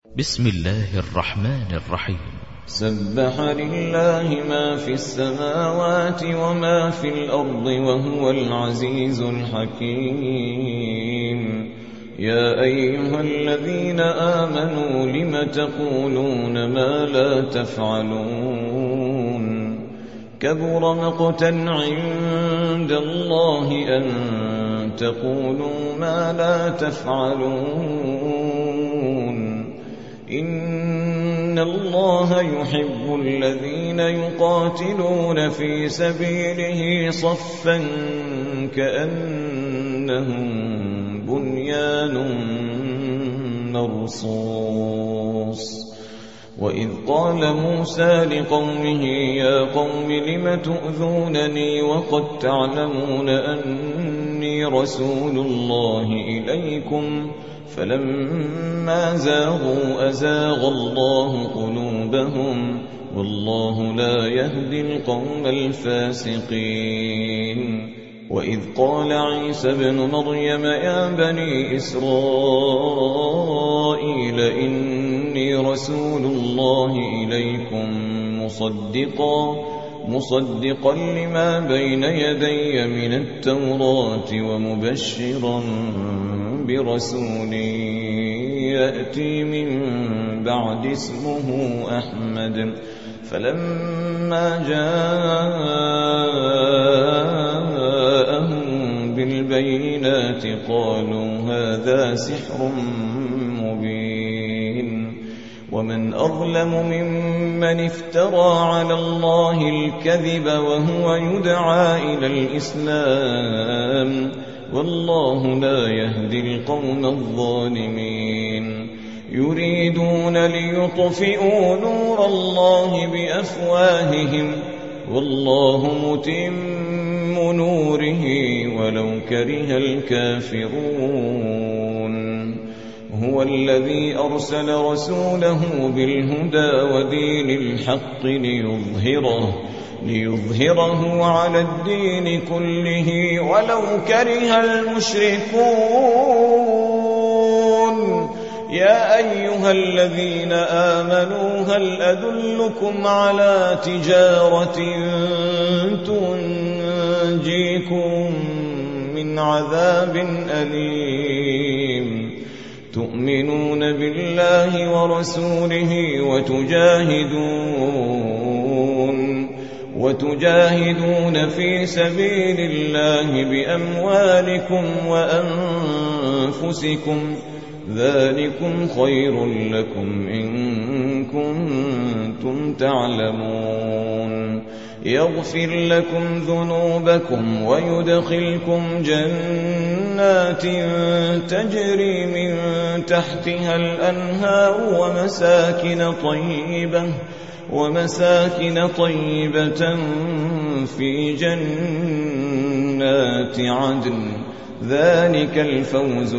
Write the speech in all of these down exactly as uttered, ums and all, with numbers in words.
بسم الله الرحمن الرحيم. سبح لله ما في السماوات وما في الأرض وهو العزيز الحكيم. يا أيها الذين آمنوا لم تقولون ما لا تفعلون كبر مقتا عند الله أن تقولوا ما لا تفعلون. إن الله يحب الذين يقاتلون في سبيله صفا كأنهم بنيان مرصوص. وإذ قال موسى لقومه يا قوم لم تؤذونني وقد تعلمون أني رسول الله إليكم فلما زاغوا أزاغ الله قلوبهم والله لا يهدي القوم الفاسقين. وإذ قال عيسى ابن مريم يا بني إسرائيل إني رسول الله إليكم مصدقا مصدقا لما بين يدي من التوراة ومبشرا برسول يأتي من بعد اسمه أحمد. فلما جاءهم بالبينات قالوا هذا سحر مبين. ومن أظلم ممن افترى على الله الكذب وهو يدعى إلى الإسلام والله لا يهدي القوم الظالمين. يريدون ليطفئوا نور الله بأفواههم والله متم نوره ولو كره الكافرون. هو الذي أرسل رسوله بالهدى ودين الحق ليظهره ليظهره على الدين كله ولو كره المشركون. يا أيها الذين آمنوا هل أدلكم على تجارة تنجيكم من عذاب أليم تؤمنون بالله ورسوله وتجاهدون وتجاهدون في سبيل الله بأموالكم وأنفسكم ذلكم خير لكم إن كنتم تعلمون. يغفر لكم ذنوبكم ويدخلكم جنات تجري من تحتها الأنهار ومساكن طيبة ومساكن طيبة في جنات عدن ذلك الفوز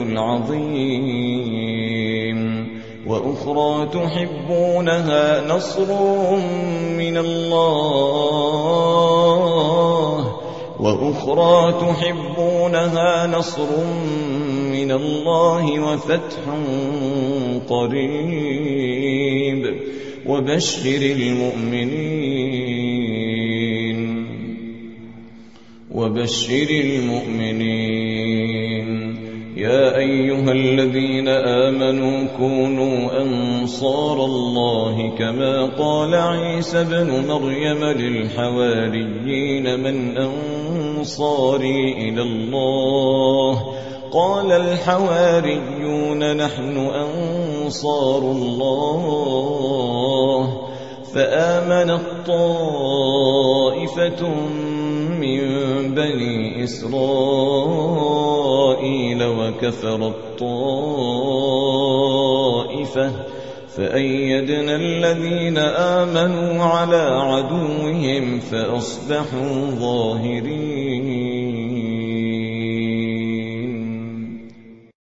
العظيم. وأخرى تحبونها نصر من الله وأخرى تحبونها نصر من الله وفتح قريب وبشر المؤمنين وبشر المؤمنين. يا أيها الذين آمنوا كونوا أنصار الله كما قال عيسى ابن مريم للحواريين من أنصاري إلى الله قال الحواريون نحن أنصار الله. فآمنت طائفة من بني إسرائيل وكفرت طائفة فأيدنا الذين آمنوا على عدوهم فأصبحوا ظاهرين.